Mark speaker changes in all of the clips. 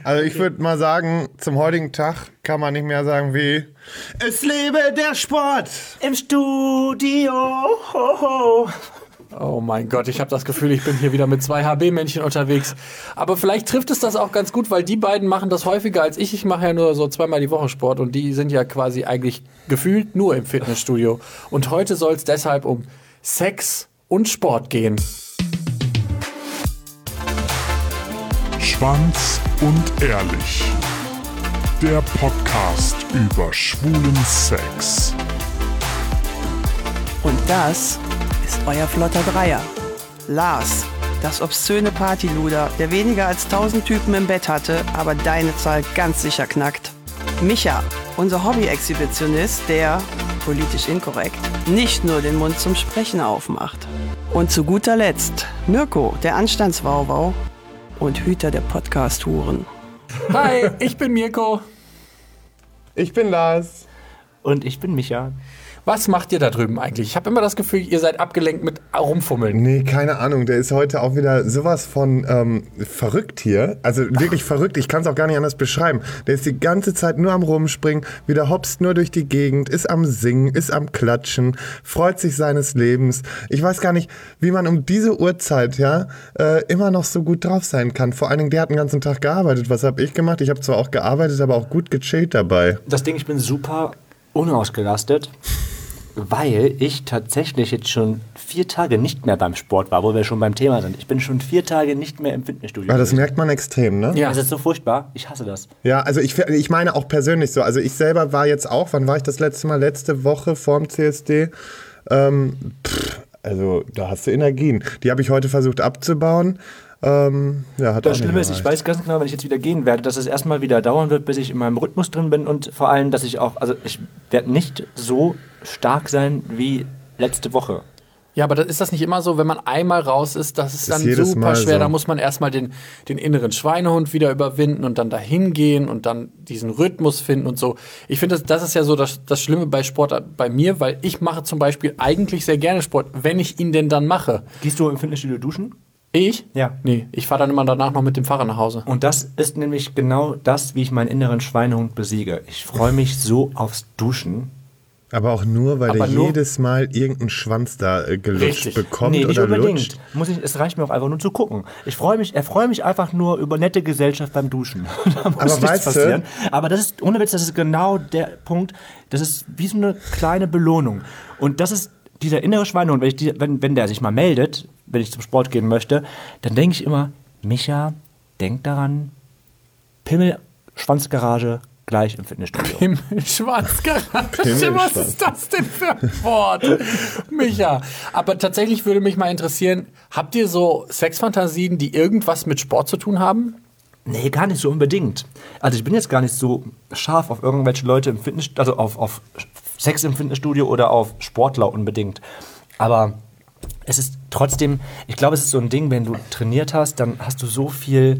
Speaker 1: Also ich würde mal sagen, zum heutigen Tag kann man nicht mehr sagen wie es lebe der Sport
Speaker 2: im Studio. Ho, ho.
Speaker 3: Oh mein Gott, ich habe das Gefühl, ich bin hier wieder mit 2 HB-Männchen unterwegs. Aber vielleicht trifft es das auch ganz gut, weil die beiden machen das häufiger als ich. Ich mache ja nur so 2-mal die Woche Sport und die sind ja quasi eigentlich gefühlt nur im Fitnessstudio. Und heute soll es deshalb um Sex und Sport gehen.
Speaker 4: Schwanz und ehrlich. Der Podcast über schwulen Sex.
Speaker 5: Und das ist euer flotter Dreier. Lars, das obszöne Partyluder, der weniger als 1000 Typen im Bett hatte, aber deine Zahl ganz sicher knackt. Micha, unser Hobby-Exhibitionist, der, politisch inkorrekt, nicht nur den Mund zum Sprechen aufmacht. Und zu guter Letzt Mirko, der Anstandswauwau und Hüter der Podcast-Huren.
Speaker 3: Hi, ich bin Mirko.
Speaker 1: Ich bin Lars.
Speaker 2: Und ich bin Micha.
Speaker 3: Was macht ihr da drüben eigentlich? Ich habe immer das Gefühl, ihr seid abgelenkt mit Rumfummeln.
Speaker 1: Nee, keine Ahnung. Der ist heute auch wieder sowas von verrückt hier. Also wirklich verrückt. Ich kann es auch gar nicht anders beschreiben. Der ist die ganze Zeit nur am Rumspringen, wieder hopst nur durch die Gegend, ist am Singen, ist am Klatschen, freut sich seines Lebens. Ich weiß gar nicht, wie man um diese Uhrzeit immer noch so gut drauf sein kann. Vor allen Dingen, der hat den ganzen Tag gearbeitet. Was habe ich gemacht? Ich habe zwar auch gearbeitet, aber auch gut gechillt dabei.
Speaker 2: Das Ding, ich bin super unausgelastet, weil ich tatsächlich jetzt schon 4 Tage nicht mehr beim Sport war, wo wir schon beim Thema sind. Ich bin schon 4 Tage nicht mehr im Fitnessstudio.
Speaker 1: Aber das merkt man extrem, ne?
Speaker 3: Ja.
Speaker 2: Das ist so furchtbar. Ich hasse das.
Speaker 1: Ja, also ich meine auch persönlich so. Also ich selber war jetzt auch, wann war ich das letzte Mal? Letzte Woche vorm CSD. Also da hast du Energien. Die habe ich heute versucht abzubauen. Hat
Speaker 2: Das Schlimme ist, ich weiß ganz genau, wenn ich jetzt wieder gehen werde, dass es erstmal wieder dauern wird, bis ich in meinem Rhythmus drin bin und vor allem, dass ich auch, also ich werde nicht so stark sein wie letzte Woche.
Speaker 3: Ja, aber ist das nicht immer so, wenn man einmal raus ist, das ist dann
Speaker 1: jedes
Speaker 3: super
Speaker 1: Mal
Speaker 3: schwer.
Speaker 1: so.
Speaker 3: Da muss man erstmal den inneren Schweinehund wieder überwinden und dann dahin gehen und dann diesen Rhythmus finden und so. Ich finde, das ist ja so das Schlimme bei Sport bei mir, weil ich mache zum Beispiel eigentlich sehr gerne Sport, wenn ich ihn denn dann mache.
Speaker 2: Gehst du im Fitnessstudio duschen?
Speaker 3: Ich?
Speaker 2: Ja.
Speaker 3: Nee, ich fahre dann immer danach noch mit dem Fahrrad nach Hause.
Speaker 2: Und das ist nämlich genau das, wie ich meinen inneren Schweinehund besiege. Ich freue mich so aufs Duschen.
Speaker 1: Aber auch nur, weil
Speaker 3: Aber
Speaker 1: der
Speaker 3: nur-
Speaker 1: jedes Mal irgendeinen Schwanz da gelutscht
Speaker 3: Richtig.
Speaker 1: bekommt
Speaker 2: Nee, nicht
Speaker 1: oder
Speaker 2: unbedingt.
Speaker 1: lutscht.
Speaker 2: Es reicht mir auch einfach nur zu gucken. Er freue mich einfach nur über nette Gesellschaft beim Duschen. Da muss
Speaker 1: Aber
Speaker 2: nichts
Speaker 1: weißt du-
Speaker 2: passieren. Aber das ist, ohne Witz, das ist genau der Punkt. Das ist wie so eine kleine Belohnung. Und das ist dieser innere Schweinehund, wenn der sich mal meldet, wenn ich zum Sport gehen möchte, dann denke ich immer, Micha, denk daran, Pimmel, Schwanzgarage, gleich im Fitnessstudio.
Speaker 3: Schwanzgarage. Was ist das denn für ein Wort? Micha. Aber tatsächlich würde mich mal interessieren, habt ihr so Sexfantasien, die irgendwas mit Sport zu tun haben?
Speaker 2: Nee, gar nicht so unbedingt. Also ich bin jetzt gar nicht so scharf auf irgendwelche Leute im Fitnessstudio, also auf Sex im Fitnessstudio oder auf Sportler unbedingt. Aber es ist trotzdem, ich glaube, es ist so ein Ding, wenn du trainiert hast, dann hast du so viel,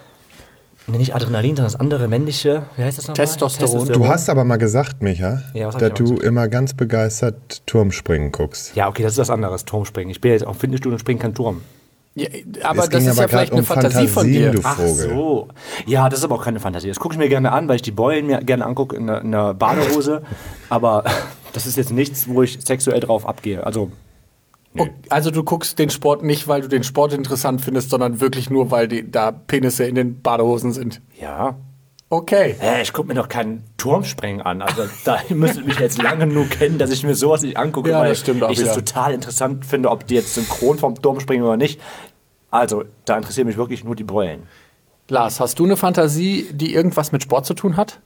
Speaker 2: nicht Adrenalin, sondern das andere männliche, wie heißt das nochmal?
Speaker 3: Testosteron.
Speaker 1: Du hast aber mal gesagt, Micha,
Speaker 2: Ja, was hab
Speaker 1: dass
Speaker 2: ich auch
Speaker 1: du
Speaker 2: gesagt?
Speaker 1: immer ganz begeistert Turmspringen guckst.
Speaker 2: Ja, okay, das ist was anderes, Turmspringen. Ich bin jetzt auch im Fitnessstudio und springe kein Turm.
Speaker 3: Ja, aber
Speaker 1: Es
Speaker 3: das
Speaker 1: ging
Speaker 3: ist
Speaker 1: aber
Speaker 3: ja vielleicht
Speaker 1: grad
Speaker 3: eine
Speaker 1: um
Speaker 3: Fantasie von
Speaker 1: Fantasien,
Speaker 3: dir.
Speaker 1: du
Speaker 2: Ach
Speaker 1: Vogel.
Speaker 2: so. Ja, das ist aber auch keine Fantasie. Das gucke ich mir gerne an, weil ich die Beulen mir gerne angucke in einer Badehose. Aber das ist jetzt nichts, wo ich sexuell drauf abgehe. Also,
Speaker 3: Oh, also du guckst den Sport nicht, weil du den Sport interessant findest, sondern wirklich nur, weil da Penisse in den Badehosen sind.
Speaker 2: ja.
Speaker 3: Okay.
Speaker 2: Ich gucke mir doch keinen Turmspringen an. Also da müsst ihr mich jetzt lange genug kennen, dass ich mir sowas nicht angucke,
Speaker 3: Ja,
Speaker 2: weil
Speaker 3: das stimmt auch
Speaker 2: ich das
Speaker 3: wieder.
Speaker 2: total interessant finde, ob die jetzt synchron vom Turm springen oder nicht. Also, da interessieren mich wirklich nur die Beulen.
Speaker 3: Lars, hast du eine Fantasie, die irgendwas mit Sport zu tun hat?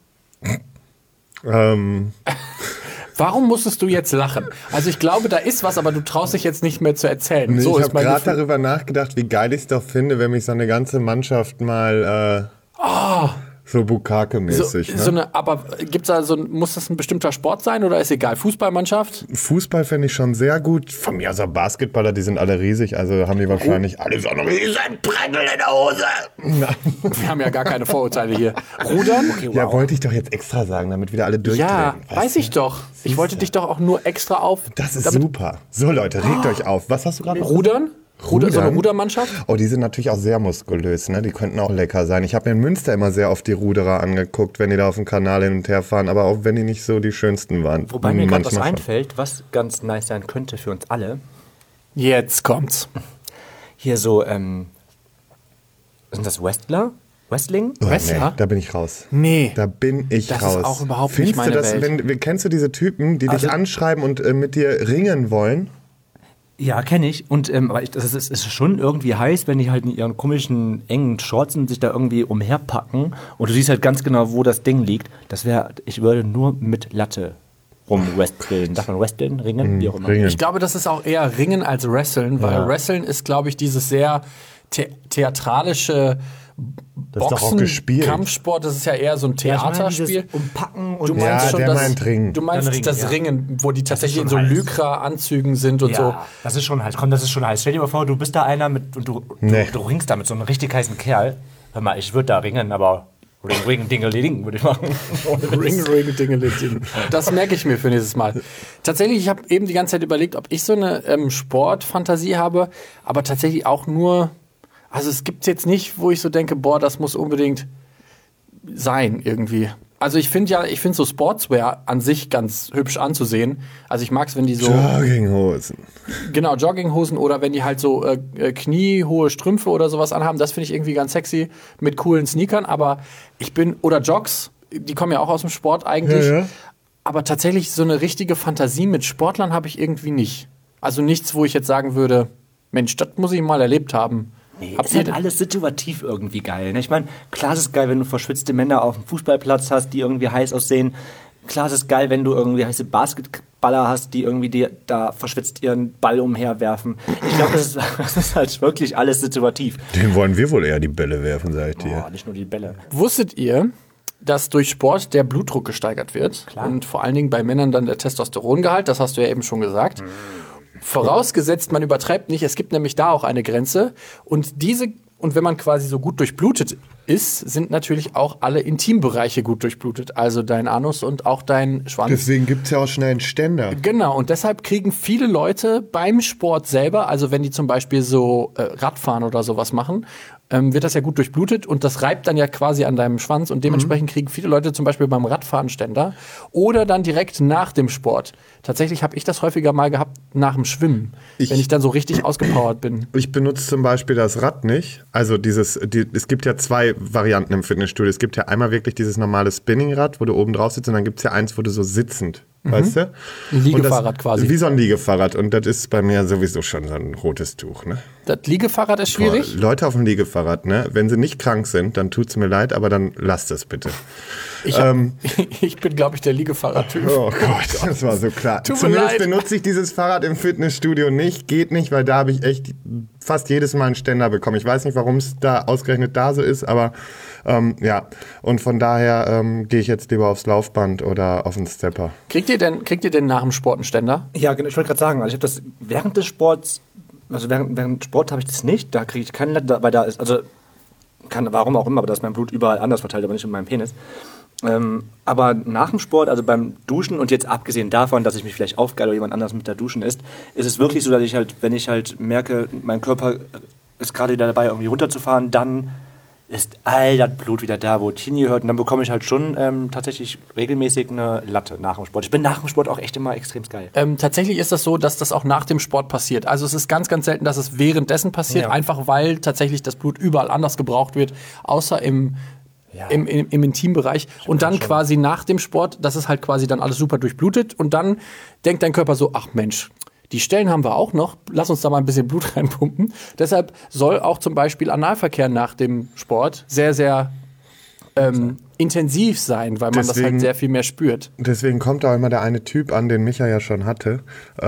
Speaker 3: Warum musstest du jetzt lachen? Also ich glaube, da ist was, aber du traust dich jetzt nicht mehr zu erzählen.
Speaker 1: Nee,
Speaker 3: So
Speaker 1: ich
Speaker 3: ist
Speaker 1: habe
Speaker 3: mein
Speaker 1: gerade
Speaker 3: Gefühl.
Speaker 1: darüber nachgedacht, wie geil ich es doch finde, wenn mich so eine ganze Mannschaft mal so Bukake-mäßig.
Speaker 3: Aber gibt's da muss das ein bestimmter Sport sein oder ist egal? Fußballmannschaft?
Speaker 1: Fußball finde ich schon sehr gut. Von mir aus auch Basketballer, die sind alle riesig, also haben die wahrscheinlich alle so einen riesen Prangel in der Hose.
Speaker 3: Wir haben ja gar keine Vorurteile hier. Rudern? Okay,
Speaker 1: Ja, wollte ich doch jetzt extra sagen, damit wieder alle durchdrehen.
Speaker 3: Ja,
Speaker 1: Weißt
Speaker 3: weiß
Speaker 1: du?
Speaker 3: ich doch. Ich wollte dich doch auch nur extra auf.
Speaker 1: Das ist super. So Leute, regt euch auf. Was hast du gerade noch
Speaker 3: Rudern? So eine
Speaker 1: Rudern?
Speaker 3: Rudermannschaft?
Speaker 1: Oh, die sind natürlich auch sehr muskulös, ne? Die könnten auch lecker sein. Ich habe mir in Münster immer sehr oft die Ruderer angeguckt, wenn die da auf dem Kanal hin und her fahren, aber auch wenn die nicht so die schönsten waren.
Speaker 2: Wobei mir gerade was
Speaker 1: Manchmal schon.
Speaker 2: einfällt, was ganz nice sein könnte für uns alle.
Speaker 3: Jetzt kommt's.
Speaker 2: Hier so, sind das Wrestler? Wrestling?
Speaker 1: Oh,
Speaker 3: Wrestler?
Speaker 1: nee, da bin ich raus.
Speaker 3: Nee.
Speaker 1: Da bin ich
Speaker 3: Das ist
Speaker 1: raus.
Speaker 3: auch überhaupt
Speaker 1: Findest
Speaker 3: nicht meine
Speaker 1: du das,
Speaker 3: Welt.
Speaker 1: kennst du diese Typen, die dich anschreiben und mit dir ringen wollen?
Speaker 2: Ja, kenne ich. Und aber das ist schon irgendwie heiß, wenn die halt in ihren komischen, engen Shorts sich da irgendwie umherpacken und du siehst halt ganz genau, wo das Ding liegt. Ich würde nur mit Latte rumwresteln. Darf man wresteln, ringen, wie auch immer?
Speaker 1: Ringen.
Speaker 3: Ich glaube, das ist auch eher Ringen als Wresteln, weil Wresteln ist, glaube ich, dieses sehr theatralische
Speaker 1: Das ist doch auch
Speaker 3: Boxen,
Speaker 1: gespielt.
Speaker 3: Kampfsport, das ist ja eher so ein Theaterspiel.
Speaker 2: Umpacken und
Speaker 3: Du meinst
Speaker 1: Ja,
Speaker 3: schon
Speaker 1: der
Speaker 3: das,
Speaker 1: meint Ringen.
Speaker 3: Du meinst
Speaker 2: Dann Ringen,
Speaker 3: das
Speaker 2: ja.
Speaker 3: Ringen, wo die tatsächlich in
Speaker 2: schon
Speaker 3: so
Speaker 2: heiß.
Speaker 3: Lycra-Anzügen sind und so.
Speaker 2: Ja, das ist schon heiß. Komm, das ist schon heiß. Stell dir mal vor, du bist da einer mit und du ringst da mit so einem richtig heißen Kerl. Hör mal, ich würde da ringen, aber Ring, Dingeling würde ich machen.
Speaker 3: Ring, Dingeling. Das merke ich mir für nächstes Mal. Tatsächlich, ich habe eben die ganze Zeit überlegt, ob ich so eine Sportfantasie habe, aber tatsächlich auch nur, also es gibt jetzt nicht, wo ich so denke, boah, das muss unbedingt sein irgendwie. Also ich finde so Sportswear an sich ganz hübsch anzusehen. Also ich mag es, wenn die so
Speaker 1: Jogginghosen.
Speaker 3: Genau, Jogginghosen oder wenn die halt so kniehohe Strümpfe oder sowas anhaben, das finde ich irgendwie ganz sexy mit coolen Sneakern, aber oder Jogs, die kommen ja auch aus dem Sport eigentlich,
Speaker 1: Ja.
Speaker 3: aber tatsächlich so eine richtige Fantasie mit Sportlern habe ich irgendwie nicht. Also nichts, wo ich jetzt sagen würde, Mensch, das muss ich mal erlebt haben.
Speaker 2: Nee,
Speaker 3: Habt
Speaker 2: ist
Speaker 3: ihr
Speaker 2: halt alles situativ irgendwie geil. Ne? Ich meine, klar ist es geil, wenn du verschwitzte Männer auf dem Fußballplatz hast, die irgendwie heiß aussehen. Klar ist es geil, wenn du irgendwie heiße Basketballer hast, die irgendwie dir da verschwitzt ihren Ball umherwerfen. Ich glaube, das ist halt wirklich alles situativ.
Speaker 1: Den wollen wir wohl eher die Bälle werfen, sag ich dir.
Speaker 2: Oh, nicht nur die Bälle.
Speaker 3: Wusstet ihr, dass durch Sport der Blutdruck gesteigert wird?
Speaker 2: Klar.
Speaker 3: Und vor allen Dingen bei Männern dann der Testosterongehalt, das hast du ja eben schon gesagt. Vorausgesetzt, man übertreibt nicht, es gibt nämlich da auch eine Grenze. Und wenn man quasi so gut durchblutet ist, sind natürlich auch alle Intimbereiche gut durchblutet. Also dein Anus und auch dein Schwanz.
Speaker 1: Deswegen gibt es ja auch schnell einen Ständer.
Speaker 3: Genau, und deshalb kriegen viele Leute beim Sport selber, also wenn die zum Beispiel so Radfahren oder sowas machen, wird das ja gut durchblutet und das reibt dann ja quasi an deinem Schwanz und dementsprechend kriegen viele Leute zum Beispiel beim Radfahren Ständer oder dann direkt nach dem Sport. Tatsächlich habe ich das häufiger mal gehabt nach dem Schwimmen, wenn ich dann so richtig ausgepowert bin.
Speaker 1: Ich benutze zum Beispiel das Rad nicht. Also es gibt ja zwei Varianten im Fitnessstudio. Es gibt ja einmal wirklich dieses normale Spinningrad, wo du oben drauf sitzt und dann gibt es ja eins, wo du so sitzend, weißt du?
Speaker 3: Ein Liegefahrrad
Speaker 1: Und das,
Speaker 3: quasi.
Speaker 1: Wie so ein Liegefahrrad und das ist bei mir sowieso schon so ein rotes Tuch, ne?
Speaker 3: Das Liegefahrrad ist schwierig.
Speaker 1: Boah, Leute auf dem Liegefahrrad, ne? Wenn sie nicht krank sind, dann tut's mir leid, aber dann lasst es bitte.
Speaker 3: Ich bin, glaube ich, der Liegefahrradtyp.
Speaker 1: Oh Gott, das war so klar.
Speaker 3: Tut mir
Speaker 1: Zumindest
Speaker 3: leid.
Speaker 1: benutze ich dieses Fahrrad im Fitnessstudio nicht. Geht nicht, weil da habe ich echt fast jedes Mal einen Ständer bekommen. Ich weiß nicht, warum es da ausgerechnet da so ist, aber ja. Und von daher gehe ich jetzt lieber aufs Laufband oder auf den Stepper.
Speaker 3: Kriegt ihr denn nach dem Sport einen Ständer?
Speaker 2: Ja, genau, ich wollte gerade sagen, also ich habe das während des Sports, also während Sport habe ich das nicht, da kriege ich keinen Latte, weil da ist, also warum auch immer, aber da ist mein Blut überall anders verteilt, aber nicht in meinem Penis. Aber nach dem Sport, also beim Duschen und jetzt abgesehen davon, dass ich mich vielleicht aufgeile oder jemand anders mit der Duschen ist es wirklich so, dass ich halt, wenn ich halt merke, mein Körper ist gerade wieder dabei, irgendwie runterzufahren, dann ist all das Blut wieder da, wo es hingehört. Und dann bekomme ich halt schon tatsächlich regelmäßig eine Latte nach dem Sport. Ich bin nach dem Sport auch echt immer extrem geil.
Speaker 3: Tatsächlich ist das so, dass das auch nach dem Sport passiert. Also es ist ganz, ganz selten, dass es währenddessen passiert,
Speaker 2: Ja.
Speaker 3: einfach weil tatsächlich das Blut überall anders gebraucht wird, außer im Intimbereich. Und dann quasi nach dem Sport, das ist halt quasi dann alles super durchblutet. Und dann denkt dein Körper so, ach Mensch, die Stellen haben wir auch noch, lass uns da mal ein bisschen Blut reinpumpen. Deshalb soll auch zum Beispiel Analverkehr nach dem Sport sehr, sehr intensiv sein, weil man das
Speaker 1: Deswegen-
Speaker 3: halt sehr viel mehr spürt.
Speaker 1: Deswegen kommt auch immer der eine Typ an, den Micha ja schon hatte,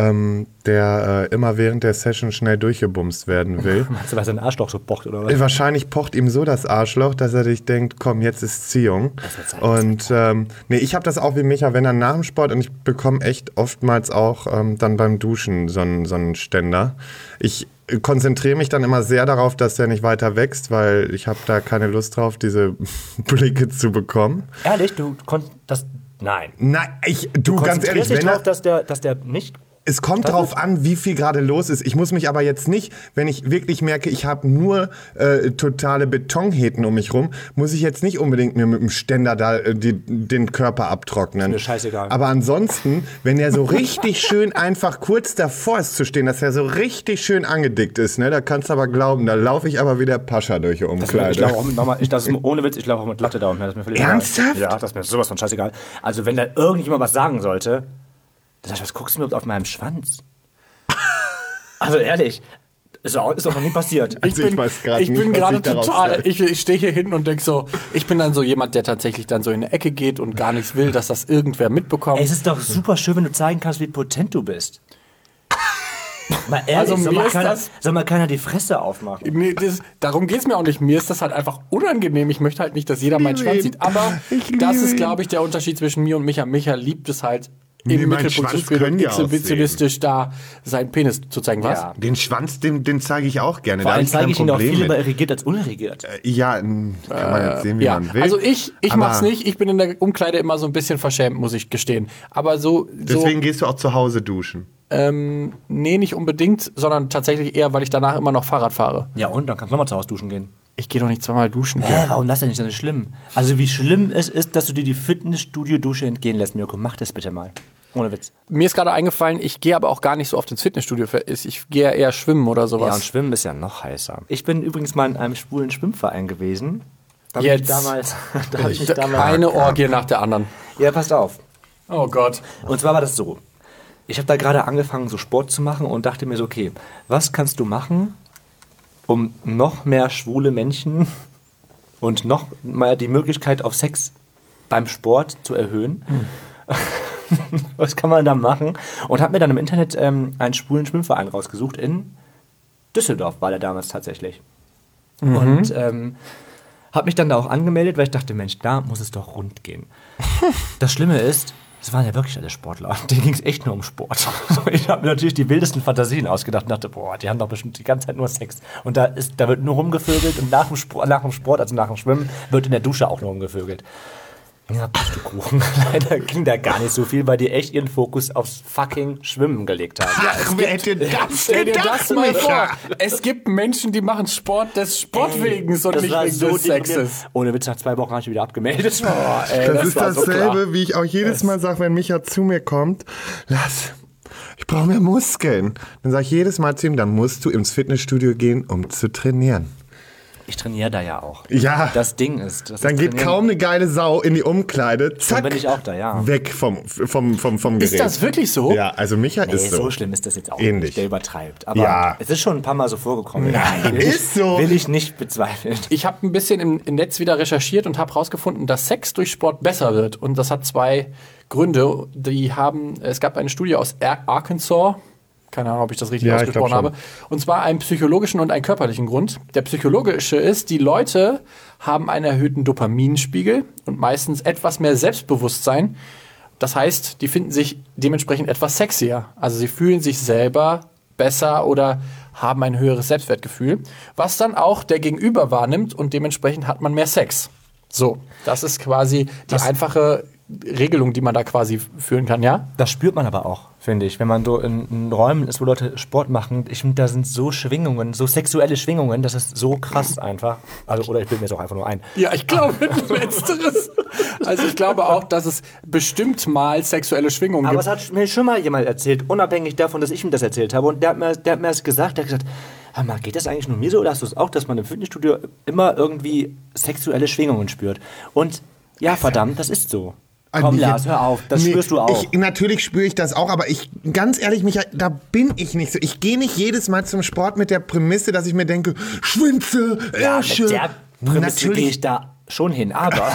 Speaker 1: der immer während der Session schnell durchgebumst werden will.
Speaker 2: Meinst du, weil sein Arschloch so pocht oder was?
Speaker 1: Wahrscheinlich pocht ihm so das Arschloch, dass er sich denkt, komm, jetzt ist Ziehung. Und ich habe das auch wie Micha, wenn dann nach dem Sport und ich bekomme echt oftmals auch dann beim Duschen so einen Ständer. Ich konzentriere mich dann immer sehr darauf, dass der nicht weiter wächst, weil ich habe da keine Lust drauf, diese Blicke zu bekommen.
Speaker 2: Ehrlich, du konntest das. Nein.
Speaker 1: Nein, du ganz ehrlich,
Speaker 2: Konzentrierst dich
Speaker 1: wenn
Speaker 2: drauf,
Speaker 1: er,
Speaker 2: dass der nicht.
Speaker 1: Es kommt drauf an, wie viel gerade los ist. Ich muss mich aber jetzt nicht, wenn ich wirklich merke, ich habe nur totale Betonhäten um mich rum, muss ich jetzt nicht unbedingt mir mit dem Ständer da den Körper abtrocknen.
Speaker 2: Ist mir scheißegal.
Speaker 1: Aber ansonsten, wenn der so richtig schön einfach kurz davor ist zu stehen, dass er so richtig schön angedickt ist, ne, da kannst du aber glauben, da laufe ich aber wie der Pascha durch die Umkleide.
Speaker 2: Ich laufe auch ohne Witz, ich laufe auch mit Latte da und das ist mir völlig
Speaker 1: Ernsthaft?
Speaker 2: egal. Ja, das ist mir sowas von scheißegal. Also wenn da irgendjemand was sagen sollte, dann sag ich, was guckst du mir überhaupt auf meinem Schwanz? Also ehrlich, ist doch noch nie passiert.
Speaker 1: Also ich weiß gerade
Speaker 3: ich
Speaker 1: nicht,
Speaker 3: bin
Speaker 1: was
Speaker 3: gerade
Speaker 1: ich daraus
Speaker 3: total,
Speaker 1: höre.
Speaker 3: ich stehe hier hinten und denke so, ich bin dann so jemand, der tatsächlich dann so in eine Ecke geht und gar nichts will, dass das irgendwer mitbekommt.
Speaker 2: Ey, es ist doch super schön, wenn du zeigen kannst, wie potent du bist. Mal ehrlich,
Speaker 3: Also
Speaker 2: soll,
Speaker 3: mir
Speaker 2: mal
Speaker 3: ist
Speaker 2: keiner,
Speaker 3: das-
Speaker 2: soll mal keiner die Fresse aufmachen.
Speaker 3: Nee, darum geht's mir auch nicht. Mir ist das halt einfach unangenehm. Ich möchte halt nicht, dass jeder meinen
Speaker 1: liebe
Speaker 3: Schwanz
Speaker 1: ihn.
Speaker 3: sieht. Aber
Speaker 1: Ich liebe
Speaker 3: das ist,
Speaker 1: ihn.
Speaker 3: glaube ich, der Unterschied zwischen mir und Micha. Micha liebt es halt,
Speaker 1: Nee,
Speaker 3: im
Speaker 1: mein
Speaker 3: Mittelpunkt zu
Speaker 1: Schwanz
Speaker 3: spielen
Speaker 1: können
Speaker 3: und
Speaker 1: ja
Speaker 3: exhibitionistisch da seinen Penis zu zeigen. Was?
Speaker 2: Ja.
Speaker 1: Den Schwanz, den zeige ich auch gerne.
Speaker 2: Vor
Speaker 1: da hab
Speaker 2: allem
Speaker 1: ich kein
Speaker 2: zeige ich ihn auch
Speaker 1: Problem
Speaker 2: viel lieber
Speaker 1: mit.
Speaker 2: irrigiert als unirrigiert.
Speaker 1: Ja, kann man jetzt sehen, wie
Speaker 3: Ja,
Speaker 1: man will.
Speaker 3: also ich
Speaker 1: Aber
Speaker 3: mach's nicht. Ich bin in der Umkleide immer so ein bisschen verschämt, muss ich gestehen. Aber so
Speaker 1: Deswegen gehst du auch zu Hause duschen.
Speaker 3: nee, nicht unbedingt, sondern tatsächlich eher, weil ich danach immer noch Fahrrad fahre.
Speaker 2: Ja und, dann kannst du nochmal zu Hause duschen gehen.
Speaker 3: Ich gehe doch nicht zweimal duschen.
Speaker 2: Warum das denn nicht so schlimm? Also wie schlimm es ist, dass du dir die Fitnessstudio-Dusche entgehen lässt, Mirko. Mach das bitte mal. Ohne Witz.
Speaker 3: Mir ist gerade eingefallen, ich gehe aber auch gar nicht so oft ins Fitnessstudio. Ich gehe ja eher schwimmen oder sowas.
Speaker 2: Ja, und Schwimmen ist ja noch heißer. Ich bin übrigens mal in einem schwulen Schwimmverein gewesen. Da hab
Speaker 3: Jetzt.
Speaker 2: ich damals, da hab ich mich damals...
Speaker 3: Eine Orgie nach der anderen.
Speaker 2: Ja, passt auf.
Speaker 3: Oh Gott.
Speaker 2: Und zwar war das so. Ich habe da gerade angefangen, so Sport zu machen und dachte mir so, okay, was kannst du machen, um noch mehr schwule Menschen und noch mal die Möglichkeit auf Sex beim Sport zu erhöhen? Was kann man da machen? Und habe mir dann im Internet einen schwulen Schwimmverein rausgesucht. In Düsseldorf war der damals tatsächlich. Und habe mich dann da auch angemeldet, weil ich dachte, Mensch, da muss es doch rund gehen. Das Schlimme ist, es waren ja wirklich alle Sportler. Denen ging es echt nur um Sport. Ich habe mir natürlich die wildesten Fantasien ausgedacht und dachte, boah, die haben doch bestimmt die ganze Zeit nur Sex. Und da wird nur rumgevögelt und nach dem Sport, also nach dem Schwimmen, wird in der Dusche auch nur rumgevögelt. Ja, Pustekuchen. Leider ging da gar nicht so viel, weil die echt ihren Fokus aufs fucking Schwimmen gelegt haben.
Speaker 1: Ach, wer hätte das
Speaker 3: Stell dir das mal vor.
Speaker 1: Micha?
Speaker 3: Es gibt Menschen, die machen Sport des Sportwegens und
Speaker 2: Das
Speaker 3: nicht
Speaker 2: war
Speaker 3: wegen
Speaker 2: so
Speaker 3: des Sexes.
Speaker 2: deprimierend. Ohne Witz, nach 2 Wochen habe ich wieder abgemeldet.
Speaker 1: Das ist
Speaker 3: war so
Speaker 1: dasselbe,
Speaker 3: klar.
Speaker 1: wie ich auch jedes Mal sage, wenn Micha zu mir kommt, Lass, ich brauche mehr Muskeln. Dann sage ich jedes Mal zu ihm, dann musst du ins Fitnessstudio gehen, um zu trainieren.
Speaker 2: Ich trainiere da ja auch.
Speaker 1: Ja.
Speaker 2: Das Ding ist, das
Speaker 1: Dann
Speaker 2: ist
Speaker 1: geht
Speaker 2: Trainieren.
Speaker 1: kaum eine geile Sau in die Umkleide,
Speaker 2: Dann
Speaker 1: zack,
Speaker 2: bin ich auch da, ja.
Speaker 1: weg vom Gerät.
Speaker 3: Ist das wirklich so?
Speaker 1: Ja, also Micha
Speaker 2: Nee,
Speaker 1: ist
Speaker 2: so
Speaker 1: so.
Speaker 2: schlimm ist das jetzt auch
Speaker 1: Ähnlich.
Speaker 2: nicht. Der übertreibt. Aber
Speaker 1: Ja.
Speaker 2: es ist schon ein paar Mal so vorgekommen.
Speaker 1: Nein,
Speaker 2: will
Speaker 1: ist so.
Speaker 2: Will ich nicht bezweifeln.
Speaker 3: Ich habe ein bisschen im Netz wieder recherchiert und habe herausgefunden, dass Sex durch Sport besser wird. Und das hat 2 Gründe. Es gab eine Studie aus Arkansas. Keine Ahnung, ob ich das richtig
Speaker 1: Ja, ich
Speaker 3: ausgesprochen
Speaker 1: glaub
Speaker 3: habe. Und zwar einen psychologischen und einen körperlichen Grund. Der psychologische ist, die Leute haben einen erhöhten Dopaminspiegel und meistens etwas mehr Selbstbewusstsein. Das heißt, die finden sich dementsprechend etwas sexier. Also sie fühlen sich selber besser oder haben ein höheres Selbstwertgefühl, was dann auch der Gegenüber wahrnimmt und dementsprechend hat man mehr Sex. So, das ist quasi die einfache Regelung, die man da quasi führen kann, ja?
Speaker 2: Das spürt man aber auch, finde ich. Wenn man so in Räumen ist, wo Leute Sport machen, ich finde, da sind so Schwingungen, so sexuelle Schwingungen, das ist so krass einfach. Also, oder ich bilde mir es auch einfach nur ein.
Speaker 3: Ja, ich glaube Letzteres. Also ich glaube auch, dass es bestimmt mal sexuelle Schwingungen
Speaker 2: Aber
Speaker 3: gibt.
Speaker 2: es hat mir schon mal jemand erzählt, unabhängig davon, dass ich ihm das erzählt habe. Und der hat mir das gesagt, der hat gesagt, hör mal, geht das eigentlich nur mir so oder hast du es auch, dass man im Fitnessstudio immer irgendwie sexuelle Schwingungen spürt? Und ja, verdammt, das ist so. Komm,
Speaker 1: Nee,
Speaker 2: Lars, hör auf, das
Speaker 1: nee,
Speaker 2: spürst du auch.
Speaker 1: Natürlich spüre ich das auch, aber ganz ehrlich, Micha, da bin ich nicht so. Ich gehe nicht jedes Mal zum Sport mit der Prämisse, dass ich mir denke, Schwänze, Ärsche.
Speaker 2: Mit der Prämisse gehe
Speaker 1: Natürlich.
Speaker 2: ich da schon hin, aber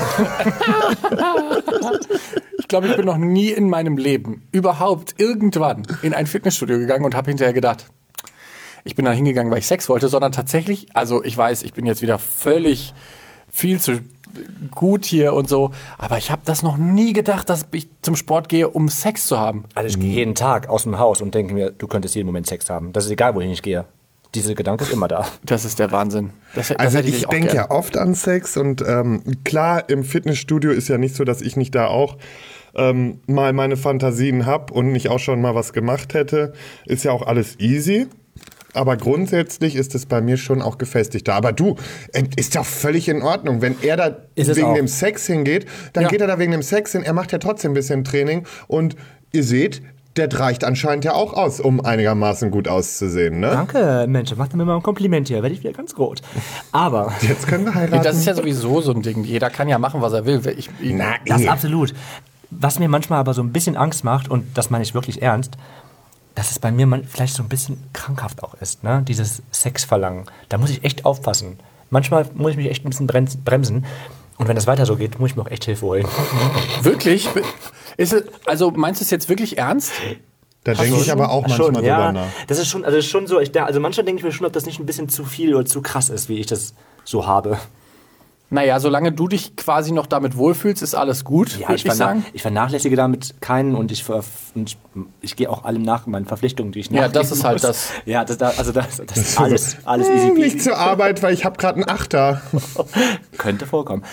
Speaker 3: Ich glaube, ich bin noch nie in meinem Leben überhaupt irgendwann in ein Fitnessstudio gegangen und habe hinterher gedacht, ich bin da hingegangen, weil ich Sex wollte, sondern tatsächlich, also ich weiß, ich bin jetzt wieder völlig viel zu gut hier und so, aber ich habe das noch nie gedacht, dass ich zum Sport gehe, um Sex zu haben.
Speaker 2: also ich gehe jeden Tag aus dem Haus und denke mir, du könntest jeden Moment Sex haben. Das ist egal, wohin ich gehe. Dieser Gedanke ist immer da.
Speaker 3: Das ist der Wahnsinn. Das
Speaker 1: Also
Speaker 3: hätte
Speaker 1: ich
Speaker 3: auch
Speaker 1: denke
Speaker 3: gern.
Speaker 1: ja oft an Sex und klar, im Fitnessstudio ist ja nicht so, dass ich nicht da auch mal meine Fantasien habe und nicht auch schon mal was gemacht hätte, ist ja auch alles easy. Aber grundsätzlich ist es bei mir schon auch gefestigter. Aber du, ist doch völlig in Ordnung. Wenn er da wegen dem Sex hingeht, dann geht er da wegen dem Sex hin. Er macht ja trotzdem ein bisschen Training. Und ihr seht, der reicht anscheinend ja auch aus, um einigermaßen gut auszusehen, ne?
Speaker 2: Danke, Mensch, macht mir mal ein Kompliment hier, werde ich wieder ganz rot. Aber
Speaker 1: jetzt können wir heiraten.
Speaker 3: Das ist ja sowieso so ein Ding. Jeder kann ja machen, was er will.
Speaker 2: Das absolut. Was mir manchmal aber so ein bisschen Angst macht, und das meine ich wirklich ernst, dass es bei mir vielleicht so ein bisschen krankhaft auch ist, ne? Dieses Sexverlangen. Da muss ich echt aufpassen. Manchmal muss ich mich echt ein bisschen bremsen. Und wenn das weiter so geht, muss ich mir auch echt Hilfe holen.
Speaker 3: Wirklich? Also meinst du es jetzt wirklich ernst?
Speaker 1: Da denke ich aber auch manchmal drüber nach.
Speaker 2: Das ist schon so. Also manchmal denke ich mir schon, ob das nicht ein bisschen zu viel oder zu krass ist, wie ich das so habe.
Speaker 3: Naja, solange du dich quasi noch damit wohlfühlst, ist alles gut,
Speaker 2: Ja,
Speaker 3: würde ich sagen.
Speaker 2: Ich vernachlässige damit keinen und ich gehe auch allem nach meinen Verpflichtungen, die ich nachgehen
Speaker 3: Ja, das ist halt
Speaker 2: muss.
Speaker 3: das.
Speaker 2: Ja, das ist alles easy peasy.
Speaker 1: Nicht zur Arbeit, weil ich habe gerade einen Achter.
Speaker 2: Könnte vorkommen.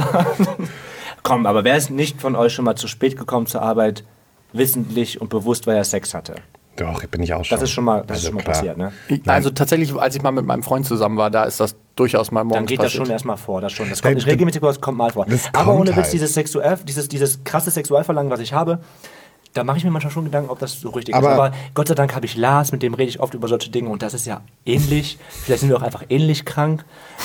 Speaker 2: Aber wer ist nicht von euch schon mal zu spät gekommen zur Arbeit, wissentlich und bewusst, weil er Sex hatte?
Speaker 1: Doch, bin ich auch schon.
Speaker 2: Das ist schon mal
Speaker 1: klar.
Speaker 2: passiert, ne?
Speaker 3: Also tatsächlich, als ich mal mit meinem Freund zusammen war, da ist das durchaus mal morgens
Speaker 2: Dann geht das
Speaker 3: passiert.
Speaker 2: schon erstmal vor. Das kommt nicht regelmäßig vor, das kommt mal vor. Aber ohne Witz, dieses krasse Sexualverlangen, was ich habe, da mache ich mir manchmal schon Gedanken, ob das so richtig ist. Aber Gott sei Dank habe ich Lars, mit dem rede ich oft über solche Dinge und das ist ja ähnlich. Vielleicht sind wir auch einfach ähnlich krank.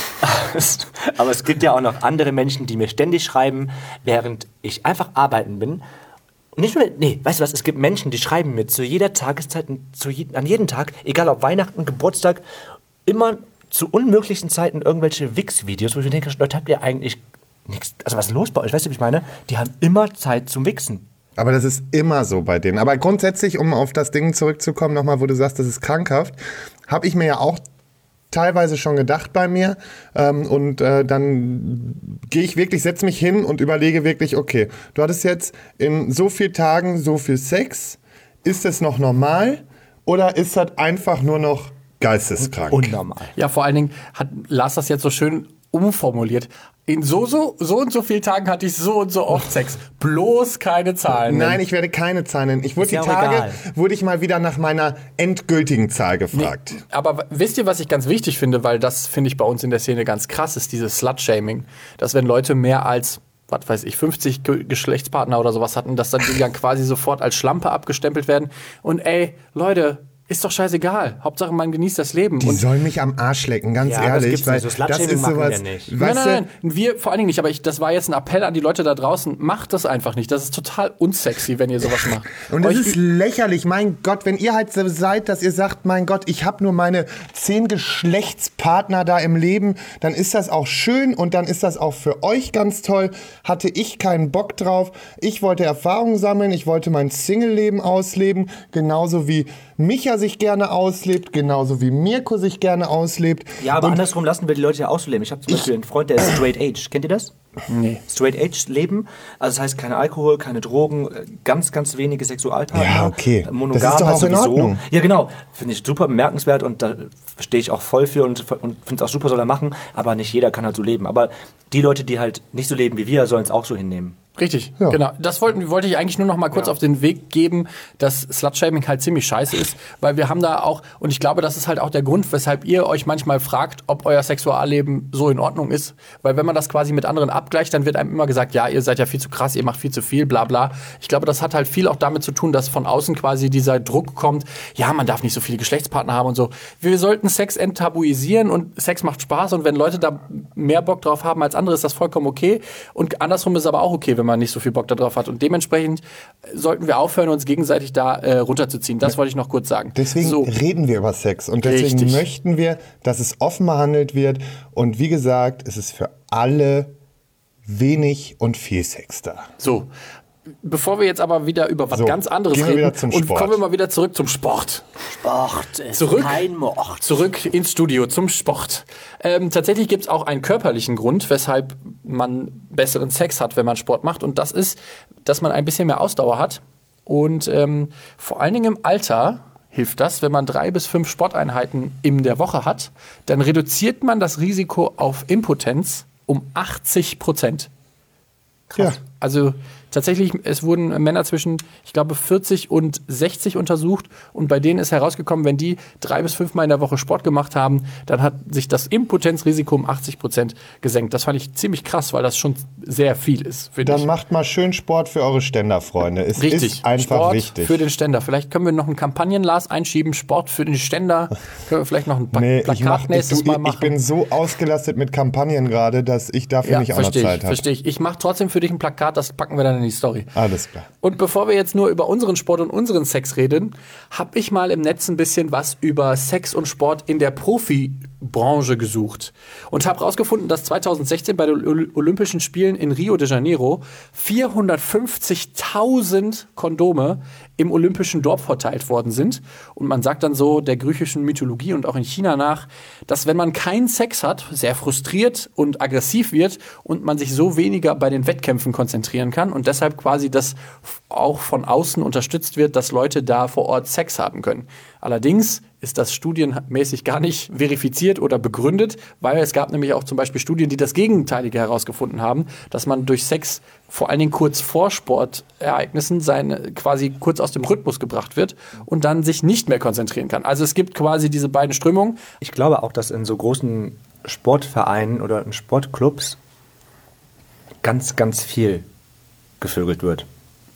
Speaker 2: Aber es gibt ja auch noch andere Menschen, die mir ständig schreiben, während ich einfach arbeiten bin. Weißt du was, es gibt Menschen, die schreiben mir zu jeder Tageszeit, an jedem Tag, egal ob Weihnachten, Geburtstag, immer zu unmöglichen Zeiten irgendwelche Wix-Videos, wo ich mir denke, Leute, habt ihr eigentlich nichts, also was ist los bei euch, weißt du, wie ich meine? Die haben immer Zeit zum Wichsen.
Speaker 1: Aber das ist immer so bei denen. Aber grundsätzlich, um auf das Ding zurückzukommen, nochmal, wo du sagst, das ist krankhaft, habe ich mir ja auch teilweise schon gedacht bei mir dann gehe ich wirklich, setze mich hin und überlege wirklich, okay, du hattest jetzt in so vielen Tagen so viel Sex, ist das noch normal oder ist das einfach nur noch geisteskrank?
Speaker 2: Unnormal.
Speaker 3: Ja, vor allen Dingen hat Lars das jetzt so schön umformuliert. In so und so vielen Tagen hatte ich so und so oft Sex. Bloß keine Zahlen.
Speaker 1: Nein, ich werde keine Zahlen nennen. Ich wurde die Tage, wurde ich mal wieder nach meiner endgültigen Zahl gefragt.
Speaker 3: Nee, aber wisst ihr, was ich ganz wichtig finde, weil das finde ich bei uns in der Szene ganz krass, ist dieses Slut-Shaming. Dass wenn Leute mehr als, was weiß ich, 50 Geschlechtspartner oder sowas hatten, dass dann die dann quasi sofort als Schlampe abgestempelt werden. Und ey, Leute, ist doch scheißegal. Hauptsache, man genießt das Leben.
Speaker 1: Die sollen mich am Arsch lecken, ganz ehrlich.
Speaker 2: Das, so das ist sowas.
Speaker 3: Nein, wir vor allen Dingen nicht. Aber das war jetzt ein Appell an die Leute da draußen. Macht das einfach nicht. Das ist total unsexy, wenn ihr sowas macht.
Speaker 1: Und das ist lächerlich. Mein Gott, wenn ihr halt so seid, dass ihr sagt, mein Gott, ich habe nur meine 10 Geschlechtspartner da im Leben, dann ist das auch schön und dann ist das auch für euch ganz toll. Hatte ich keinen Bock drauf. Ich wollte Erfahrungen sammeln. Ich wollte mein Single-Leben ausleben. Genauso wie Micha sich gerne auslebt, genauso wie Mirko sich gerne auslebt.
Speaker 2: Ja, aber andersrum lassen wir die Leute ja ausleben. Ich habe zum Beispiel einen Freund, der ist Straight Age. Kennt ihr das?
Speaker 3: Nee.
Speaker 2: Straight Age Leben, also das heißt keine Alkohol, keine Drogen, ganz, ganz wenige Sexualpartner.
Speaker 1: Ja, okay.
Speaker 2: Monogam,
Speaker 1: das ist doch auch in Ordnung.
Speaker 2: Ja, genau. Finde ich super bemerkenswert und da stehe ich auch voll für und finde es auch super, soll er machen. Aber nicht jeder kann halt so leben. Aber die Leute, die halt nicht so leben wie wir, sollen es auch so hinnehmen.
Speaker 3: Richtig, genau. Das wollte ich eigentlich nur noch mal kurz auf den Weg geben, dass Slut-Shaming halt ziemlich scheiße ist, weil wir haben da auch, und ich glaube, das ist halt auch der Grund, weshalb ihr euch manchmal fragt, ob euer Sexualleben so in Ordnung ist, weil wenn man das quasi mit anderen abgleicht, dann wird einem immer gesagt, ja, ihr seid ja viel zu krass, ihr macht viel zu viel, bla bla. Ich glaube, das hat halt viel auch damit zu tun, dass von außen quasi dieser Druck kommt, ja, man darf nicht so viele Geschlechtspartner haben und so. Wir sollten Sex enttabuisieren und Sex macht Spaß und wenn Leute da mehr Bock drauf haben als andere, ist das vollkommen okay und andersrum ist es aber auch okay, wenn man nicht so viel Bock darauf hat. Und dementsprechend sollten wir aufhören, uns gegenseitig da runterzuziehen. Das wollte ich noch kurz sagen.
Speaker 1: Deswegen reden wir über Sex. Und deswegen möchten wir, dass es offen behandelt wird. Und wie gesagt, es ist für alle wenig und viel Sex da.
Speaker 3: So. Bevor wir jetzt aber wieder über was ganz anderes reden und kommen wir mal wieder zurück zum Sport.
Speaker 2: Sport ist
Speaker 3: kein Mord. Zurück ins Studio zum Sport. Tatsächlich gibt es auch einen körperlichen Grund, weshalb man besseren Sex hat, wenn man Sport macht. Und das ist, dass man ein bisschen mehr Ausdauer hat. Und vor allen Dingen im Alter hilft das, wenn man 3 bis 5 Sporteinheiten in der Woche hat. Dann reduziert man das Risiko auf Impotenz um 80%. Krass. Ja. Also Tatsächlich, es wurden Männer zwischen, ich glaube, 40 und 60 untersucht und bei denen ist herausgekommen, wenn die 3 bis 5 Mal in der Woche Sport gemacht haben, dann hat sich das Impotenzrisiko um 80% gesenkt. Das fand ich ziemlich krass, weil das schon sehr viel ist.
Speaker 1: Dann macht mal schön Sport für eure Ständerfreunde. Es ist einfach
Speaker 3: Sport
Speaker 1: wichtig.
Speaker 3: Für den Ständer. Vielleicht können wir noch einen Kampagnen-Lars einschieben, Sport für den Ständer. Können wir vielleicht noch ein Plakat nächstes Mal machen.
Speaker 1: Ich bin so ausgelastet mit Kampagnen gerade, dass ich dafür nicht auch noch Zeit habe.
Speaker 3: Verstehe ich. Ich mache trotzdem für dich ein Plakat, das packen wir dann in die Story.
Speaker 1: Alles klar.
Speaker 3: Und bevor wir jetzt nur über unseren Sport und unseren Sex reden, habe ich mal im Netz ein bisschen was über Sex und Sport in der Profibranche gesucht. Und habe herausgefunden, dass 2016 bei den Olympischen Spielen in Rio de Janeiro 450.000 Kondome im olympischen Dorf verteilt worden sind. Und man sagt dann so der griechischen Mythologie und auch in China nach, dass wenn man keinen Sex hat, sehr frustriert und aggressiv wird und man sich so weniger bei den Wettkämpfen konzentrieren kann und deshalb quasi das auch von außen unterstützt wird, dass Leute da vor Ort Sex haben können. Allerdings ist das studienmäßig gar nicht verifiziert oder begründet, weil es gab nämlich auch zum Beispiel Studien, die das Gegenteilige herausgefunden haben, dass man durch Sex vor allen Dingen kurz vor Sportereignissen quasi kurz aus dem Rhythmus gebracht wird und dann sich nicht mehr konzentrieren kann. Also es gibt quasi diese beiden Strömungen.
Speaker 2: Ich glaube auch, dass in so großen Sportvereinen oder in Sportclubs ganz, ganz viel gevögelt wird.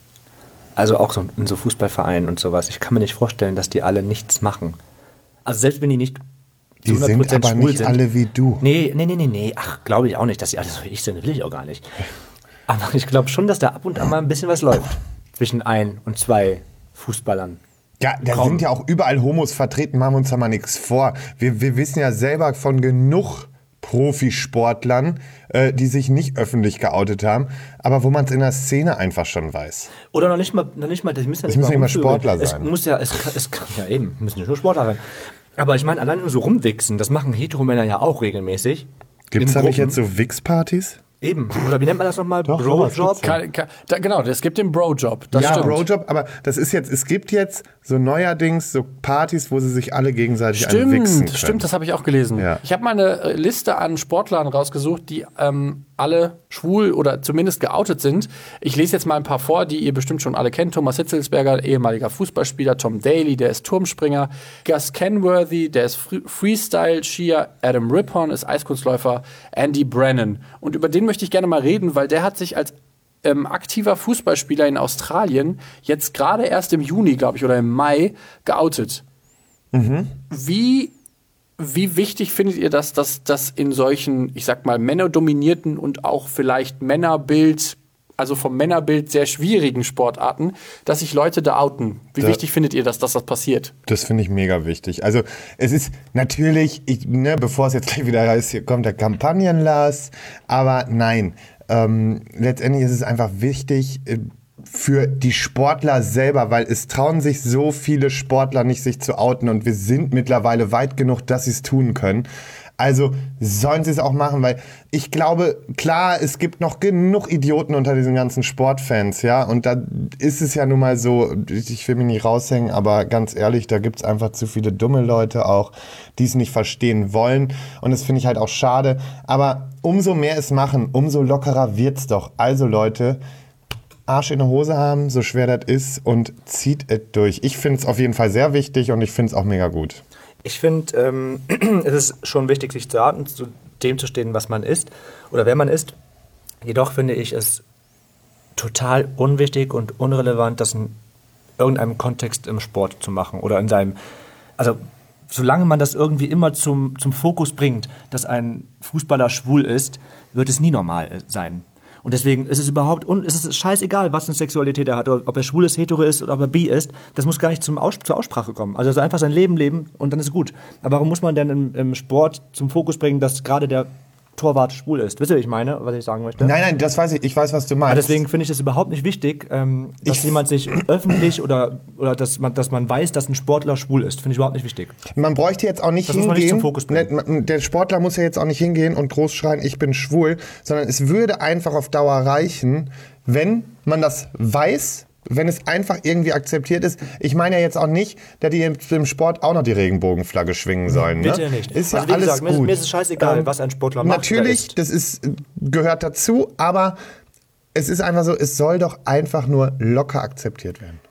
Speaker 2: Also auch so in so Fußballvereinen und sowas. Ich kann mir nicht vorstellen, dass die alle nichts machen. Also selbst wenn die nicht
Speaker 1: die sind aber
Speaker 2: schwul
Speaker 1: nicht
Speaker 2: sind.
Speaker 1: alle wie du.
Speaker 2: Nee. Ach, glaube ich auch nicht, dass die alle so wie ich sind. Will ich auch gar nicht. Aber ich glaube schon, dass da ab und an mal ein bisschen was läuft. Zwischen 1 und 2 Fußballern.
Speaker 1: Ja, da sind ja auch überall Homos vertreten, machen wir uns da mal nichts vor. Wir wissen ja selber von genug Profisportlern, die sich nicht öffentlich geoutet haben, aber wo man es in der Szene einfach schon weiß.
Speaker 2: Oder noch nicht mal, das müssen ja
Speaker 1: nicht mal Sportler sein.
Speaker 2: Es kann ja eben, müssen nicht nur Sportler sein. Aber ich meine, allein nur so rumwichsen, das machen Heteromänner ja auch regelmäßig.
Speaker 1: Gibt es da nicht jetzt so Wichspartys?
Speaker 2: Eben. Oder wie nennt man das nochmal? Bro-Job?
Speaker 3: Genau, es gibt den Bro-Job. Ja,
Speaker 1: Bro-Job, aber das ist jetzt, es gibt jetzt so neuerdings so Partys, wo sie sich alle gegenseitig anwichsen können.
Speaker 3: Stimmt, das habe ich auch gelesen. Ja. Ich habe mal eine Liste an Sportlern rausgesucht, die alle schwul oder zumindest geoutet sind. Ich lese jetzt mal ein paar vor, die ihr bestimmt schon alle kennt. Thomas Hitzelsberger, ehemaliger Fußballspieler. Tom Daly, der ist Turmspringer. Gus Kenworthy, der ist Freestyle-Skier. Adam Rippon ist Eiskunstläufer. Andy Brennan. Und über den möchte ich gerne mal reden, weil der hat sich als aktiver Fußballspieler in Australien jetzt gerade erst im Juni, glaube ich, oder im Mai geoutet. Mhm. Wie wichtig findet ihr das, dass das in solchen, ich sag mal, männerdominierten und auch vielleicht Männerbild, also vom Männerbild sehr schwierigen Sportarten, dass sich Leute da outen? Wie wichtig findet ihr, dass das passiert? Das
Speaker 1: finde ich mega wichtig. Also es ist natürlich, bevor es jetzt gleich wieder heißt, hier kommt der Kampagnen-Lars, aber nein, letztendlich ist es einfach wichtig für die Sportler selber, weil es trauen sich so viele Sportler nicht, sich zu outen und wir sind mittlerweile weit genug, dass sie es tun können. Also sollen sie es auch machen, weil ich glaube, klar, es gibt noch genug Idioten unter diesen ganzen Sportfans, ja, und da ist es ja nun mal so, ich will mich nicht raushängen, aber ganz ehrlich, da gibt es einfach zu viele dumme Leute auch, die es nicht verstehen wollen und das finde ich halt auch schade, aber umso mehr es machen, umso lockerer wird's doch. Also Leute, Arsch in der Hose haben, so schwer das ist und zieht es durch. Ich finde es auf jeden Fall sehr wichtig und ich finde es auch mega gut.
Speaker 2: Ich finde, es ist schon wichtig, sich zu outen, zu dem zu stehen, was man ist oder wer man ist. Jedoch finde ich es total unwichtig und unrelevant, das in irgendeinem Kontext im Sport zu machen oder in seinem, also solange man das irgendwie immer zum Fokus bringt, dass ein Fußballer schwul ist, wird es nie normal sein. Und deswegen ist es scheißegal, was für eine Sexualität er hat, ob er schwul ist, hetero ist oder ob er bi ist. Das muss gar nicht zur Aussprache kommen. Also er soll einfach sein Leben leben und dann ist es gut. Aber warum muss man denn im Sport zum Fokus bringen, dass gerade der Torwart schwul ist? Wisst ihr, was ich meine, was ich sagen möchte?
Speaker 1: Nein, das weiß ich. Ich weiß, was du meinst.
Speaker 2: Aber deswegen finde ich das überhaupt nicht wichtig, dass jemand sich öffentlich oder dass man weiß, dass ein Sportler schwul ist. Finde ich überhaupt nicht wichtig.
Speaker 1: Man bräuchte jetzt auch nicht hingehen.
Speaker 2: Muss man nicht zum Fokus bringen.
Speaker 1: Der Sportler muss ja jetzt auch nicht hingehen und groß schreien, ich bin schwul, sondern es würde einfach auf Dauer reichen, wenn man das weiß, wenn es einfach irgendwie akzeptiert ist. Ich meine ja jetzt auch nicht, dass die im Sport auch noch die Regenbogenflagge schwingen sollen.
Speaker 2: Bitte
Speaker 1: ne?
Speaker 2: nicht.
Speaker 1: Ist ja alles
Speaker 2: gesagt,
Speaker 1: gut.
Speaker 2: Mir ist es scheißegal, was ein Sportler macht.
Speaker 1: Natürlich, das gehört dazu, aber es ist einfach so, es soll doch einfach nur locker akzeptiert werden.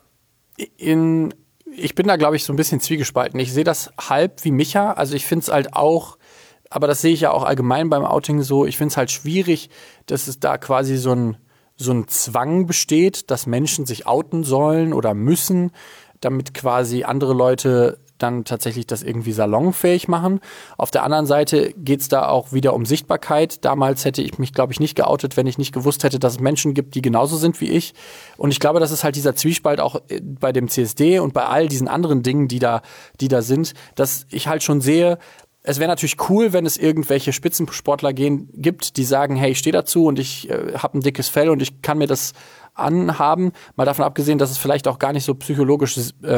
Speaker 3: Ich bin da, glaube ich, so ein bisschen zwiegespalten. Ich sehe das halb wie Micha. Also ich finde es halt auch, aber das sehe ich ja auch allgemein beim Outing so, ich finde es halt schwierig, dass es da quasi so ein Zwang besteht, dass Menschen sich outen sollen oder müssen, damit quasi andere Leute dann tatsächlich das irgendwie salonfähig machen. Auf der anderen Seite geht es da auch wieder um Sichtbarkeit. Damals hätte ich mich, glaube ich, nicht geoutet, wenn ich nicht gewusst hätte, dass es Menschen gibt, die genauso sind wie ich. Und ich glaube, das ist halt dieser Zwiespalt auch bei dem CSD und bei all diesen anderen Dingen, die da sind, dass ich halt schon sehe, es wäre natürlich cool, wenn es irgendwelche Spitzensportler gibt, die sagen, hey, ich stehe dazu und ich habe ein dickes Fell und ich kann mir das anhaben. Mal davon abgesehen, dass es vielleicht auch gar nicht so psychologisch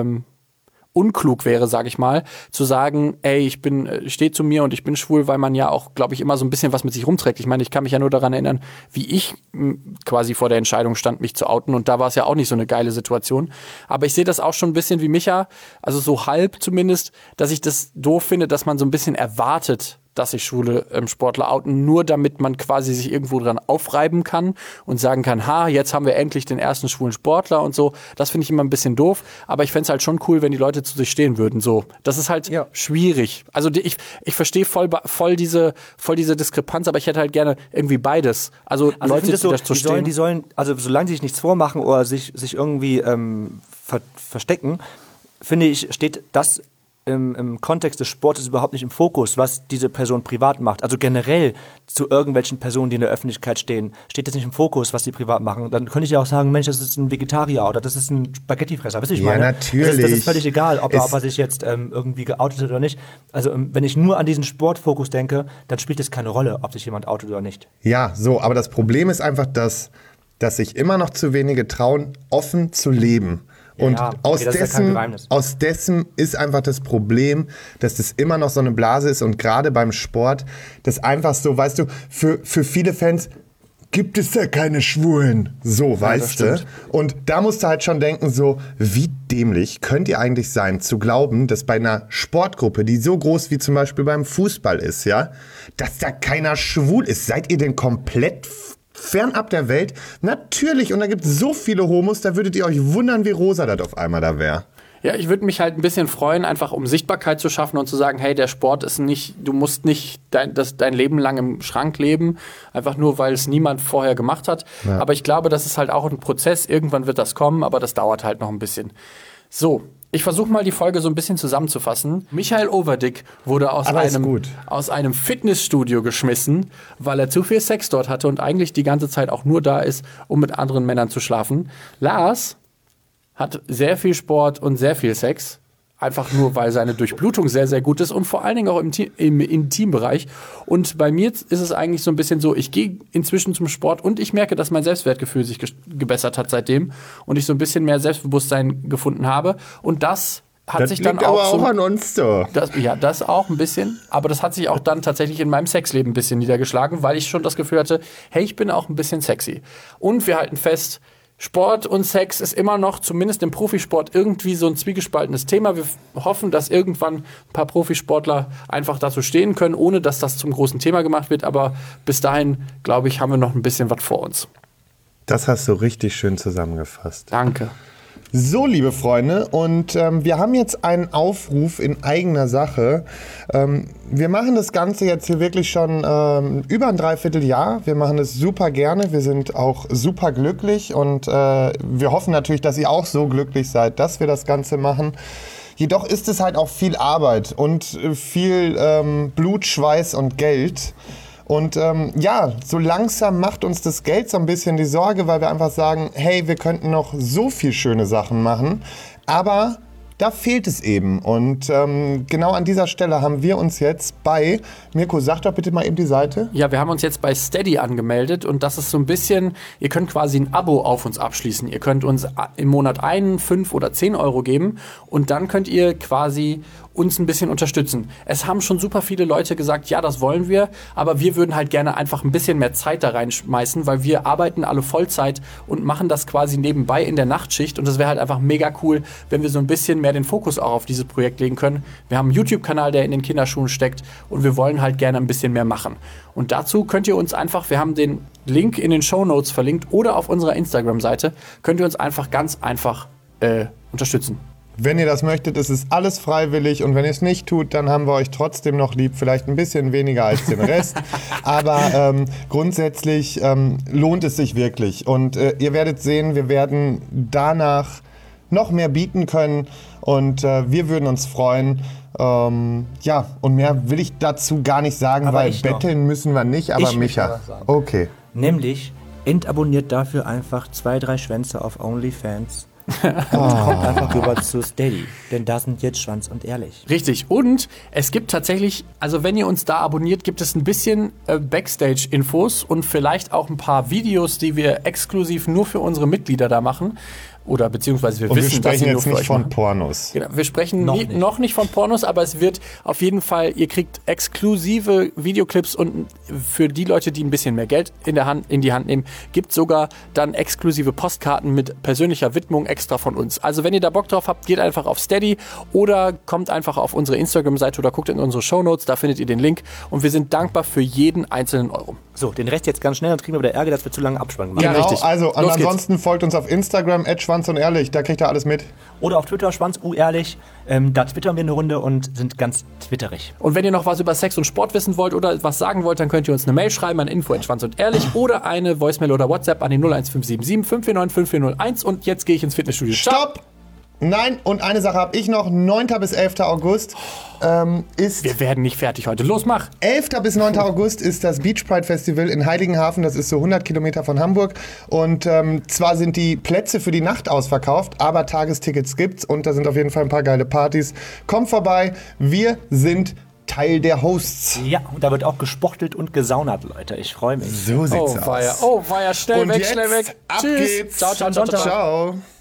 Speaker 3: unklug wäre, sage ich mal, zu sagen, ey, ich stehe zu mir und ich bin schwul, weil man ja auch, glaube ich, immer so ein bisschen was mit sich rumträgt. Ich meine, ich kann mich ja nur daran erinnern, wie ich quasi vor der Entscheidung stand, mich zu outen, und da war es ja auch nicht so eine geile Situation. Aber ich sehe das auch schon ein bisschen wie Micha, also so halb zumindest, dass ich das doof finde, dass man so ein bisschen erwartet, dass sich schwule Sportler outen, nur damit man quasi sich irgendwo dran aufreiben kann und sagen kann, jetzt haben wir endlich den ersten schwulen Sportler und so. Das finde ich immer ein bisschen doof, aber ich fände es halt schon cool, wenn die Leute zu sich stehen würden. So, das ist halt schwierig. Also ich verstehe voll diese Diskrepanz, aber ich hätte halt gerne irgendwie beides. Also Leute, die da zu stehen.
Speaker 2: Die sollen, also solange sie sich nichts vormachen oder sich irgendwie verstecken, finde ich, steht das im Kontext des Sportes überhaupt nicht im Fokus, was diese Person privat macht. Also generell zu irgendwelchen Personen, die in der Öffentlichkeit stehen, steht das nicht im Fokus, was die privat machen. Dann könnte ich ja auch sagen, Mensch, das ist ein Vegetarier oder das ist ein Spaghettifresser. Weißt du, ich meine?
Speaker 1: Ja, natürlich.
Speaker 2: Das ist völlig egal, ob er sich jetzt irgendwie geoutet hat oder nicht. Also wenn ich nur an diesen Sportfokus denke, dann spielt es keine Rolle, ob sich jemand outet oder nicht.
Speaker 1: Ja, so, aber das Problem ist einfach, dass sich immer noch zu wenige trauen, offen zu leben. Und aus dessen ist einfach das Problem, dass das immer noch so eine Blase ist, und gerade beim Sport, das einfach so, weißt du, für viele Fans gibt es ja keine Schwulen. So, weißt du? Und da musst du halt schon denken, so, wie dämlich könnt ihr eigentlich sein, zu glauben, dass bei einer Sportgruppe, die so groß wie zum Beispiel beim Fußball ist, ja, dass da keiner schwul ist. Seid ihr denn komplett fernab der Welt? Natürlich, und da gibt es so viele Homos, da würdet ihr euch wundern, wie rosa das auf einmal da wäre.
Speaker 3: Ja, ich würde mich halt ein bisschen freuen, einfach um Sichtbarkeit zu schaffen und zu sagen, hey, der Sport ist nicht, du musst nicht dein Leben lang im Schrank leben, einfach nur, weil es niemand vorher gemacht hat. Ja. Aber ich glaube, das ist halt auch ein Prozess, irgendwann wird das kommen, aber das dauert halt noch ein bisschen. So, ich versuche mal die Folge so ein bisschen zusammenzufassen. Michael Overdick wurde aus einem Fitnessstudio geschmissen, weil er zu viel Sex dort hatte und eigentlich die ganze Zeit auch nur da ist, um mit anderen Männern zu schlafen. Lars hat sehr viel Sport und sehr viel Sex. Einfach nur, weil seine Durchblutung sehr, sehr gut ist und vor allen Dingen auch im Intimbereich. Und bei mir ist es eigentlich so ein bisschen so, ich gehe inzwischen zum Sport und ich merke, dass mein Selbstwertgefühl sich gebessert hat seitdem und ich so ein bisschen mehr Selbstbewusstsein gefunden habe. Und das hat sich dann auch
Speaker 1: so, an uns so.
Speaker 3: Das auch ein bisschen. Aber das hat sich auch dann tatsächlich in meinem Sexleben ein bisschen niedergeschlagen, weil ich schon das Gefühl hatte, hey, ich bin auch ein bisschen sexy. Und wir halten fest, Sport und Sex ist immer noch, zumindest im Profisport, irgendwie so ein zwiegespaltenes Thema. Wir hoffen, dass irgendwann ein paar Profisportler einfach dazu stehen können, ohne dass das zum großen Thema gemacht wird. Aber bis dahin, glaube ich, haben wir noch ein bisschen was vor uns.
Speaker 1: Das hast du richtig schön zusammengefasst.
Speaker 3: Danke.
Speaker 1: So, liebe Freunde, und wir haben jetzt einen Aufruf in eigener Sache. Wir machen das Ganze jetzt hier wirklich schon über ein Dreivierteljahr. Wir machen es super gerne, wir sind auch super glücklich und wir hoffen natürlich, dass ihr auch so glücklich seid, dass wir das Ganze machen. Jedoch ist es halt auch viel Arbeit und viel Blut, Schweiß und Geld. Und so langsam macht uns das Geld so ein bisschen die Sorge, weil wir einfach sagen, hey, wir könnten noch so viel schöne Sachen machen, aber da fehlt es eben. Und genau an dieser Stelle haben wir uns jetzt bei, Mirko, sag doch bitte mal eben die Seite.
Speaker 3: Ja, wir haben uns jetzt bei Steady angemeldet und das ist so ein bisschen, ihr könnt quasi ein Abo auf uns abschließen. Ihr könnt uns im Monat 1, 5 oder 10 Euro geben und dann könnt ihr quasi uns ein bisschen unterstützen. Es haben schon super viele Leute gesagt, ja, das wollen wir, aber wir würden halt gerne einfach ein bisschen mehr Zeit da reinschmeißen, weil wir arbeiten alle Vollzeit und machen das quasi nebenbei in der Nachtschicht und das wäre halt einfach mega cool, wenn wir so ein bisschen mehr mehr den Fokus auch auf dieses Projekt legen können. Wir haben einen YouTube-Kanal, der in den Kinderschuhen steckt und wir wollen halt gerne ein bisschen mehr machen. Und dazu könnt ihr uns einfach, wir haben den Link in den Shownotes verlinkt oder auf unserer Instagram-Seite, könnt ihr uns einfach ganz einfach unterstützen.
Speaker 1: Wenn ihr das möchtet, ist es alles freiwillig und wenn ihr es nicht tut, dann haben wir euch trotzdem noch lieb, vielleicht ein bisschen weniger als den Rest, aber grundsätzlich lohnt es sich wirklich und ihr werdet sehen, wir werden danach noch mehr bieten können und wir würden uns freuen. Ja, und mehr will ich dazu gar nicht sagen,
Speaker 2: Aber
Speaker 1: weil
Speaker 2: ich noch.
Speaker 1: betteln müssen wir nicht, aber
Speaker 2: Ich möchte
Speaker 1: Micha.
Speaker 2: was sagen.
Speaker 1: Okay.
Speaker 2: Nämlich, entabonniert dafür einfach 2-3 Schwänze auf OnlyFans. Und kommt einfach rüber zu Steady. Denn da sind jetzt Schwanz und Ehrlich.
Speaker 3: Richtig. Und es gibt tatsächlich, also wenn ihr uns da abonniert, gibt es ein bisschen Backstage-Infos und vielleicht auch ein paar Videos, die wir exklusiv nur für unsere Mitglieder da machen. Oder beziehungsweise wir
Speaker 1: Und wir
Speaker 3: wissen, dass
Speaker 1: sprechen
Speaker 3: sie nur
Speaker 1: jetzt
Speaker 3: für
Speaker 1: nicht
Speaker 3: euch
Speaker 1: von
Speaker 3: machen.
Speaker 1: Pornos.
Speaker 3: Genau, wir sprechen
Speaker 2: Noch
Speaker 3: noch
Speaker 2: nicht.
Speaker 3: nicht von Pornos, aber es wird auf jeden Fall, ihr kriegt exklusive Videoclips und für die Leute, die ein bisschen mehr Geld in die Hand nehmen, gibt sogar dann exklusive Postkarten mit persönlicher Widmung extra von uns. Also wenn ihr da Bock drauf habt, geht einfach auf Steady oder kommt einfach auf unsere Instagram-Seite oder guckt in unsere Shownotes, da findet ihr den Link und wir sind dankbar für jeden einzelnen Euro.
Speaker 2: So, den Rest jetzt ganz schnell, dann kriegen wir wieder Ärger, dass wir zu lange Abspann machen.
Speaker 3: Ja,
Speaker 1: Genau,
Speaker 3: richtig.
Speaker 1: also
Speaker 3: Los geht's.
Speaker 1: ansonsten folgt uns auf Instagram, @Schwanz und Ehrlich, da kriegt ihr alles mit.
Speaker 2: Oder auf Twitter, Schwanz, Ehrlich. Da twittern wir eine Runde und sind ganz twitterig.
Speaker 3: Und wenn ihr noch was über Sex und Sport wissen wollt oder was sagen wollt, dann könnt ihr uns eine Mail schreiben an info@schwanzundehrlich oder eine Voicemail oder WhatsApp an die 01577 549 5401 und jetzt gehe ich ins Fitnessstudio.
Speaker 1: Stopp! Nein, und eine Sache habe ich noch, 9. bis 11. August ist...
Speaker 3: Wir werden nicht fertig heute. Los, mach!
Speaker 1: 11. bis 9. August ist das Beach Pride Festival in Heiligenhafen, das ist so 100 Kilometer von Hamburg und zwar sind die Plätze für die Nacht ausverkauft, aber Tagestickets gibt's und da sind auf jeden Fall ein paar geile Partys. Kommt vorbei, wir sind Teil der Hosts.
Speaker 2: Ja, und da wird auch gesportelt und gesaunert, Leute. Ich freue mich.
Speaker 1: So sieht's aus.
Speaker 3: Oh, weia, schnell
Speaker 1: Und
Speaker 3: weg,
Speaker 1: jetzt
Speaker 3: schnell weg.
Speaker 1: ab
Speaker 3: Tschüss.
Speaker 1: geht's.
Speaker 3: Ciao, ciao, ciao, ciao.
Speaker 1: Ciao.